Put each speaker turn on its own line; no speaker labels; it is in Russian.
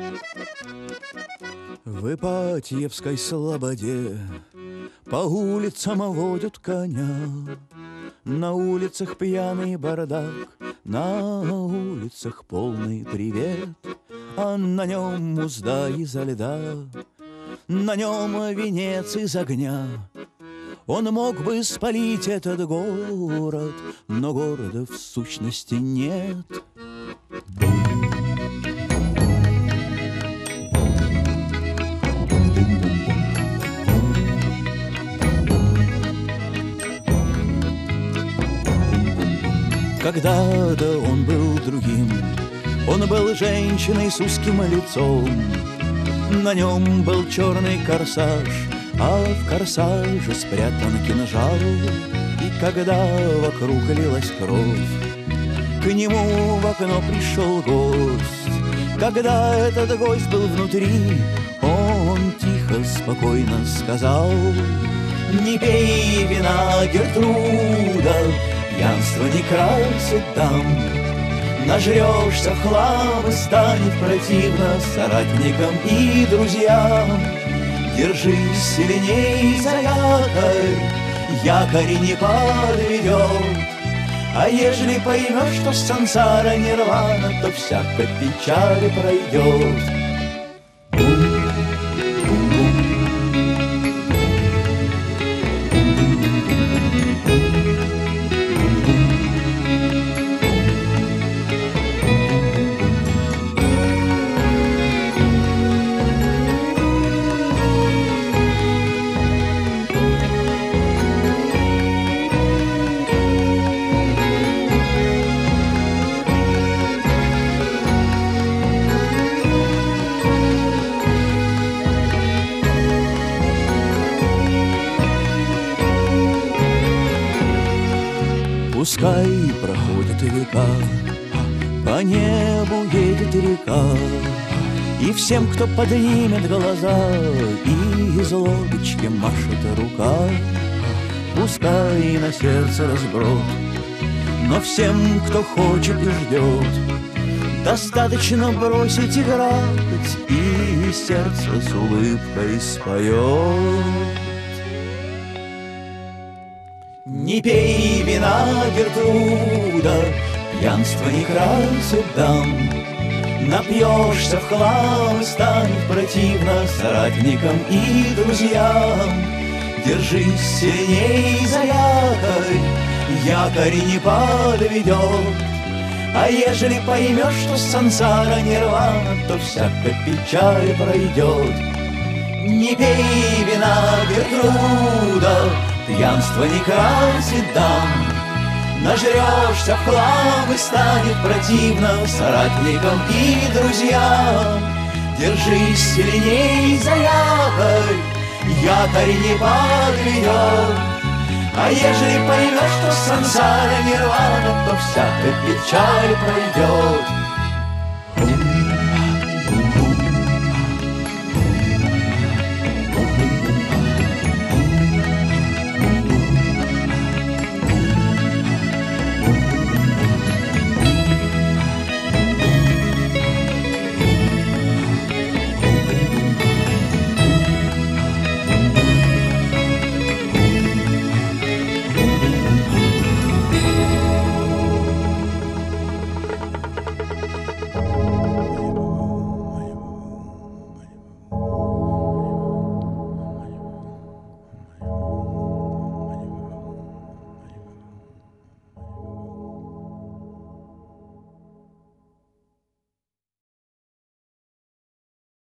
В Ипатьевской слободе по улицам водят коня. На улицах пьяный бардак, на улицах полный привет, а на нем узда изо льда, на нем венец из огня. Он мог бы спалить этот город, но города в сущности нет. Когда-то он был другим, он был женщиной с узким лицом. На нем был черный корсаж, а в корсаже спрятан кинжал. И когда вокруг лилась кровь, к нему в окно пришел гость. Когда этот гость был внутри, он тихо, спокойно сказал: «Не пей вина, Гертруда, пьянство не красит дам. Нажрешься в хлам и станет противно соратникам и друзьям. Держись сильней за якорь, якорь не подведет. А ежели поймешь, что сансара нирвана, то всякая печаль пройдет». Пускай проходят века, по небу едет река, и всем, кто поднимет глаза, и из лодочки машет рука. Пускай на сердце разброд, но всем, кто хочет и ждет, достаточно бросить играть, и сердце с улыбкой споет. Не пей вина, Гертруда, пьянство не красит дам. Напьешься в хлам и станет противно соратникам и друзьям. Держись сильней за якорь, якорь не подведет. А ежели поймешь, что сансара нирвана, то всякая печаль пройдет. Не пей вина, Гертруда, пьянство не красит дам. Нажрешься в хлам и станет противно соратникам и друзьям. Держись сильней за якорь, якорь не подведет. А ежели поймешь, что сансара нирвана, то всякая печаль пройдет.